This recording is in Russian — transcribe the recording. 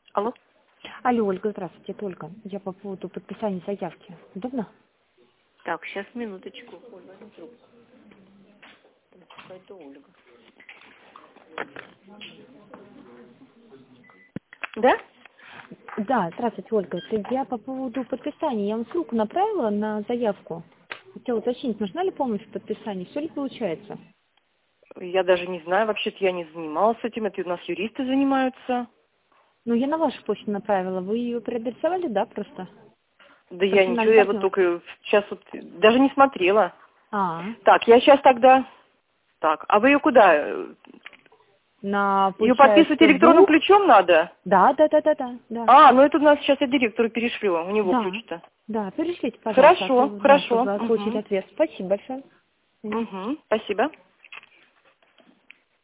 Алло? Алло, Ольга, здравствуйте, это Ольга. Я по поводу подписания заявки. Удобно? Так, сейчас, минуточку. Ой, возьми трубку. Это Ольга. Да? Да, здравствуйте, Ольга. Это я по поводу подписания. Я вам ссылку направила на заявку. Хотела уточнить, нужна ли помощь в подписании? Все ли получается? Я даже не знаю, вообще-то я не занималась этим. Это у нас юристы занимаются. Ну, я на вашу почту направила. Вы ее переадресовали, да, просто? Да я ничего, Персональный я вот партнер. только сейчас вот даже не смотрела. А, Так, я сейчас тогда... Так, а вы ее куда? Ее подписывать получается, электронным ЗУ. ключом надо? Да. А, ну это у нас сейчас я директору перешлю, у него Да, ключ-то. да, перешлите, пожалуйста, а то, Хорошо, да, хорошо. чтобы получить Угу. ответ. Спасибо большое. Угу. Спасибо.